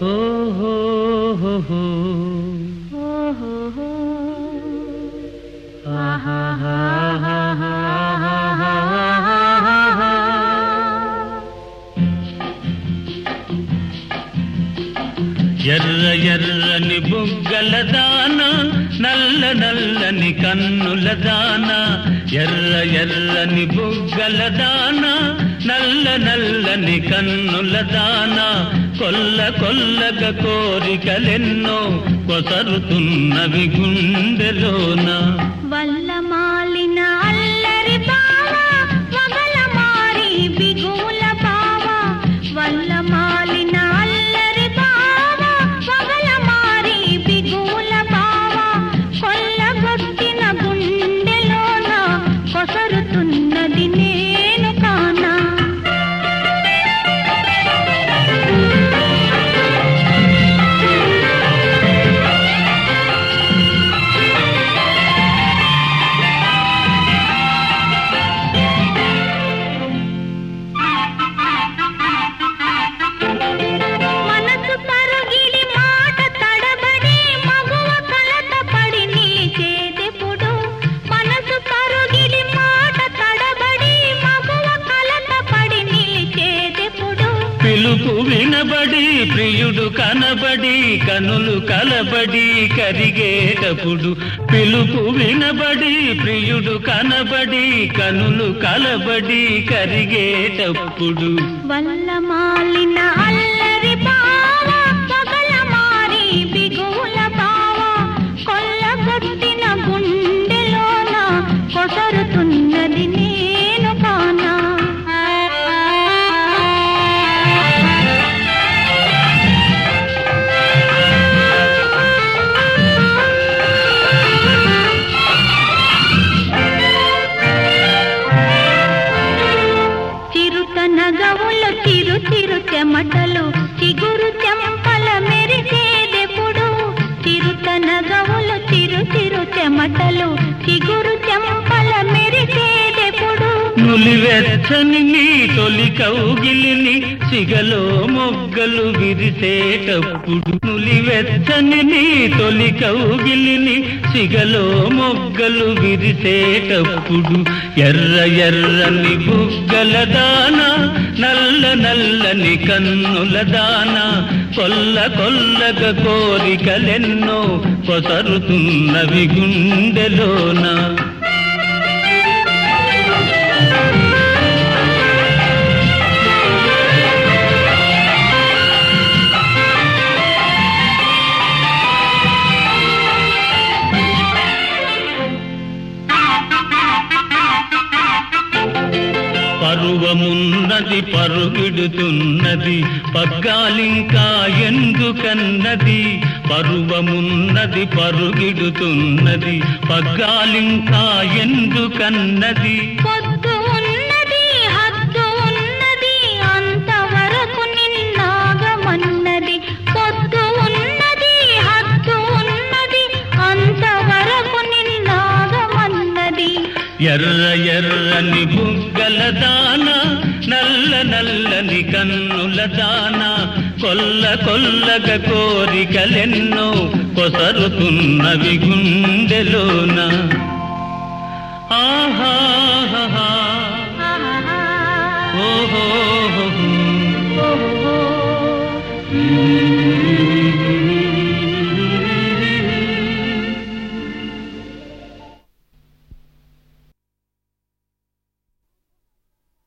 ఓహో ఎర్ర ఎర్రని బుగ్గల దాన నల్ల నల్లని కన్నుల దాన ఎర్ర ఎర్రని బుగ్గల దాన నల్ల నల్లని కన్నుల దాన కొల్ల కొల్లగ కోరికలెన్నో కొసరుతున్నవి గుండెలోన వల్లమాలిన అల్లరి బావ వగల మారి బిగుల బావ వల్లమాలిన అల్లరి బావ వగల మారి బిగుల బావ కొల్లగొట్టిన గుండెలోన కొసరుతున్నది నేను కానా పిలుపు వినబడి ప్రియుడు కనబడి కనులు కలబడి కరిగేటప్పుడు పిలుపు వినబడి ప్రియుడు కనబడి కనులు కలబడి కరిగేటప్పుడు వల్లమాలిన అల్లరి బావ పగల మారి బిగుల బావ కొల్లగొట్టిన గుండెలోన కొసరుతున్నది నేను కానా నగవులు చిరు చిరు చెమటలు చిగురు చెంపల మెరిసేదెప్పుడు చిరుత నగవులు చిరు చిరు చెమటలు చిగురు చెంపల మెరిసేదెప్పుడు నులివెచ్చని నీ తొలి కౌగిలిని సిగలో మొగ్గలు విరిసేటప్పుడు నులివెచ్చని నీ తొలి కౌగిలిని సిగలో మొగ్గలు విరిసేటప్పుడు ఎర్ర ఎర్రని బుగ్గల దాన నల్ల నల్లని కన్నుల దాన కొల్ల కొల్లగ కోరికలెన్నో కొసరుతున్నవి గుండెలోన పరువమున్నది పరుగిడుతున్నది పగ్గాలింకా ఎందుకన్నది పరువమున్నది పరుగిడుతున్నది పగ్గాలింకా ఎందుకన్నది పొద్దు ఉన్నది హద్దు ఉన్నది అంతవరకు నిన్నాగమన్నది పొద్దు ఉన్నది హద్దు ఉన్నది అంతవరకు నిన్నాగమన్నది ఎర్ర ఎర్రని బుగ్గల దాన నల్ల నల్లని కన్నుల దాన కొల్ల కొల్లగ కోరికలెన్నో కొసరుతున్నవి గుండెలోన ఆహా ఓహో